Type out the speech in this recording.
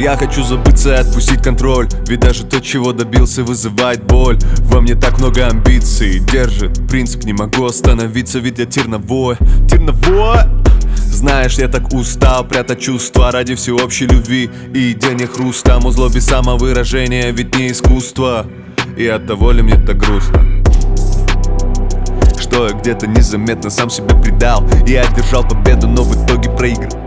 я хочу забыться и отпустить контроль. Ведь даже то, чего добился, вызывает боль. Во мне так много амбиций держит принцип, не могу остановиться, ведь я терновой. Знаешь, я так устал прятать чувства ради всеобщей любви и денег хруста. Музло без самовыражения, ведь не искусство. И от того ли мне так грустно, что я где-то незаметно сам себя предал. Я одержал победу, но в итоге проиграл.